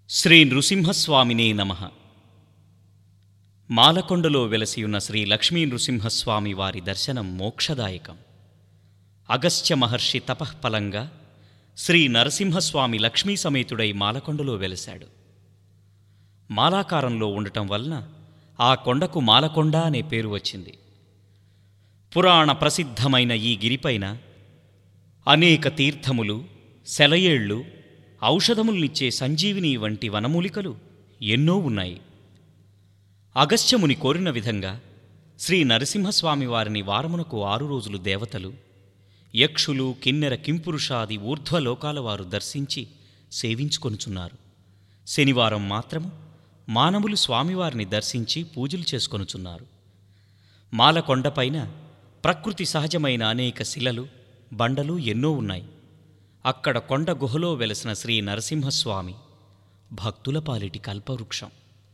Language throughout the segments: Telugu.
శ్రీ నృసింహస్వామినే నమః. మాలకొండలో వెలసియున్న శ్రీ లక్ష్మీ నృసింహస్వామి వారి దర్శనం మోక్షదాయకం. అగస్త్య మహర్షి తపఃఫలంగా శ్రీ నరసింహస్వామి లక్ష్మీ సమేతుడై మాలకొండలో వెలశాడు. మాలాకారంలో ఉండటం వలన ఆ కొండకు మాలకొండ అనే పేరు వచ్చింది. పురాణ ప్రసిద్ధమైన ఈ గిరిపైన అనేక తీర్థములు, సెలయేళ్లు, ఔషధముల్నిచ్చే సంజీవిని వంటి వనమూలికలు ఎన్నో ఉన్నాయి. అగస్త్యముని కోరిన విధంగా శ్రీ నరసింహస్వామి వారిని వారమునకు 6 రోజులు దేవతలు, యక్షులు, కిన్నెర, కింపురుషాది ఊర్ధ్వలోకాల వారు దర్శించి సేవించుకొనుచున్నారు. శనివారం మాత్రము మానవులు స్వామివారిని దర్శించి పూజలు చేసుకొనుచున్నారు. మాలకొండపైన ప్రకృతి సహజమైన అనేక శిలలు, బండలు ఎన్నో ఉన్నాయి. అక్కడ కొండ గుహలో వెలసిన శ్రీ నరసింహస్వామి భక్తుల పాలిటి కల్పవృక్షం.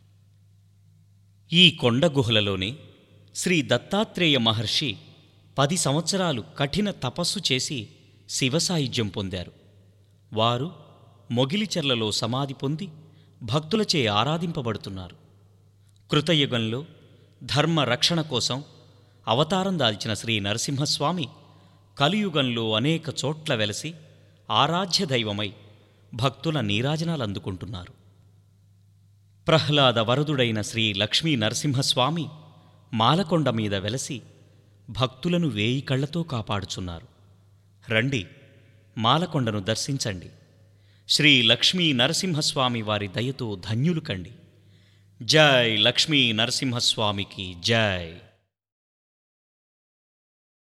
ఈ కొండ గుహలలోనే శ్రీ దత్తాత్రేయ మహర్షి 10 సంవత్సరాలు కఠిన తపస్సు చేసి శివసాయుధ్యం పొందారు. వారు మొగిలిచెర్లలో సమాధి పొంది భక్తులచే ఆరాధింపబడుతున్నారు. కృతయుగంలో ధర్మ రక్షణ కోసం అవతారం దాల్చిన శ్రీ నరసింహస్వామి కలియుగంలో అనేక చోట్ల వెలసి ఆరాధ్య దైవమై భక్తుల నీరాజనాలందుకుంటున్నారు. ప్రహ్లాద వరదుడైన శ్రీ లక్ష్మీ నరసింహస్వామి మాలకొండ మీద వెలసి భక్తులను 1000 కళ్లతో కాపాడుచున్నారు. రండి, మాలకొండను దర్శించండి. శ్రీ లక్ష్మీ నరసింహస్వామి వారి దయతో ధన్యులు కండి. జై లక్ష్మీ నరసింహస్వామికి జై.